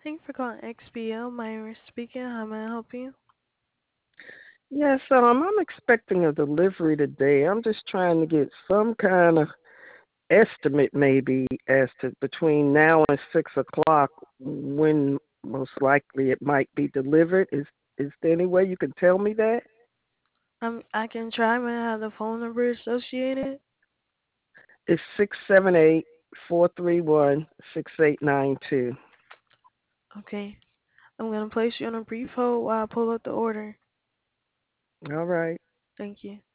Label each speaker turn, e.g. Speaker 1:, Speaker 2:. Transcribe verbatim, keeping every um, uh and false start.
Speaker 1: Thank you for calling X B L. Myra speaking. How may I help you?
Speaker 2: Yes, um, I'm expecting a delivery today. I'm just trying to get some kind of estimate, maybe, as to between now and six o'clock when most likely it might be delivered. Is is there any way you can tell me that?
Speaker 1: Um, I can try. May I have the phone number associated?
Speaker 2: It's six seven eight four three one six eight nine two.
Speaker 1: Okay. I'm gonna place you on a brief hold while I pull up the order.
Speaker 2: All right.
Speaker 1: Thank you.